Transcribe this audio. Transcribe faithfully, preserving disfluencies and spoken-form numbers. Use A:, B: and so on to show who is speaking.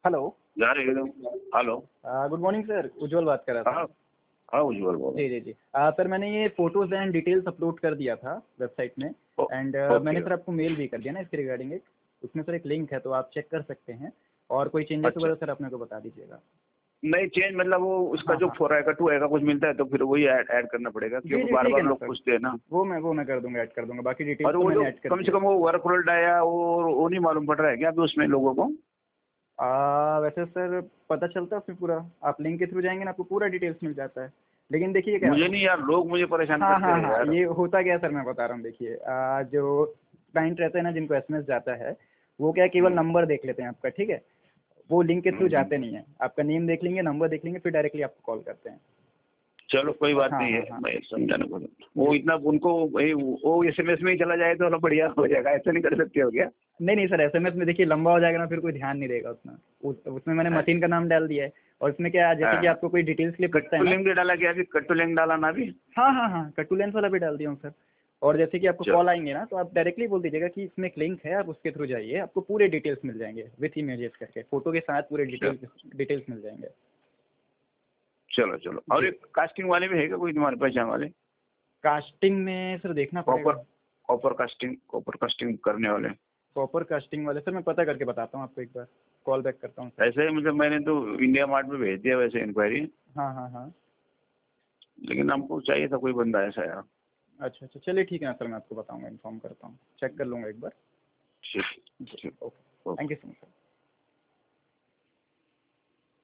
A: Hello.
B: जा रहे हो? Hello.
A: Good morning sir, Ujjwal बात कर रहा था।
B: हाँ हाँ उज्जवल बोल।
A: जी जी जी आ, सर मैंने ये फोटोज एंड डिटेल्स अपलोड कर दिया था वेबसाइट में एंड मैंने सर आपको मेल भी कर दिया ना इसके रिगार्डिंग। एक उसमें सर एक लिंक है तो आप चेक कर सकते हैं और कोई चेंजेस
B: अच्छा।
A: वगैरह सर अपने को बता दीजिएगा।
B: नहीं चेंज मतलब वो उसका
A: हाँ
B: जो
A: हाँ
B: फोर आएगा टू आएगा कुछ मिलता है तो फिर वही ऐड ऐड करना पड़ेगा
A: जी
B: क्योंकि
A: जी
B: बार
A: ठीक है
B: बार
A: ना
B: लोग
A: सर,
B: पूछते हैं ना।
A: वो मैं वो मैं कर दूंगा, ऐड कर दूंगा। बाकी डिटेल्स
B: और
A: तो
B: वो
A: मैंने
B: जो
A: ऐड कर
B: कम से
A: दिया।
B: कम वो वर्क रोल्ड आया वो वो नहीं मालूम पड़ रहा है क्या अभी उसमें लोगों को?
A: आ, वैसे सर पता चलता है उसमें पूरा, आप लिंक के थ्रू जाएंगे ना आपको पूरा डिटेल्स मिल जाता है। लेकिन देखिए क्या,
B: मुझे नहीं यार, लोग मुझे परेशान
A: हाँ
B: करते
A: हाँ
B: हैं
A: हाँ,
B: यार।
A: ये होता क्या है सर मैं बता रहा हूँ। देखिए आ, जो क्लाइंट रहते हैं ना जिनको एसएमएस जाता है वो क्या है, केवल
B: हम्म,
A: नंबर देख लेते हैं आपका, ठीक है। वो लिंक के थ्रू
B: हम्म,
A: जाते
B: हम्म।
A: नहीं है, आपका नेम देख लेंगे, नंबर देख लेंगे, फिर डायरेक्टली आपको कॉल करते हैं।
B: चलो कोई बात
A: हाँ
B: नहीं है,
A: हाँ हाँ
B: मैं समझाने को वो
A: जी।
B: इतना उनको भाई वो एसएमएस में ही चला जाए तो बढ़िया हो जाएगा, ऐसा नहीं कर सकते हो क्या?
A: नहीं नहीं सर, एसएमएस में देखिए लंबा हो जाएगा ना, फिर कोई ध्यान नहीं देगा उतना। उस, उसमें मैंने मशीन का नाम डाल दिया है और उसमें क्या है, जैसे कि
B: हाँ,
A: आपको कोई डिटेल्स के लिए पूछता है
B: कट्टू
A: ना।
B: लिंक भी डाला क्या? अभी कट्टू लिंक डाला ना अभी?
A: हाँ हाँ हाँ, कट्टू लेंस वाला भी डाल दिया हूँ सर। और जैसे कि आपको
B: चलो
A: कॉल आएंगे ना तो आप डायरेक्टली बोल दीजिएगा कि इसमें एक लिंक है, आप उसके थ्रू जाइए, आपको पूरे डिटेल्स मिल जाएंगे विथ इमेजेस करके, फोटो के साथ पूरे
B: चलो
A: डिटेल्स डिटेल्स मिल जाएंगे।
B: चलो चलो। और
A: जी।
B: एक कास्टिंग वाले भी है क्या कोई तुम्हारे पहचान वाले?
A: कास्टिंग में सर देखना
B: कॉपर
A: पड़ेगा।
B: कॉपर कास्टिंग कॉपर कास्टिंग करने वाले?
A: प्रॉपर कास्टिंग वाले सर मैं पता करके बताता हूँ आपको, एक बार कॉल बैक करता हूँ सर।
B: ऐसे ही मतलब मैंने तो इंडिया मार्ट में भेज दिया वैसे इंक्वायरी,
A: हाँ हाँ हाँ।
B: लेकिन हमको चाहिए था कोई बंदा ऐसा यार।
A: अच्छा अच्छा, चलिए ठीक है ना सर, मैं आपको बताऊँगा, इन्फॉर्म करता हूँ, चेक कर लूँगा एक बार।
B: ठीक
A: जी
B: ठीक।
A: Okay, thank you so much.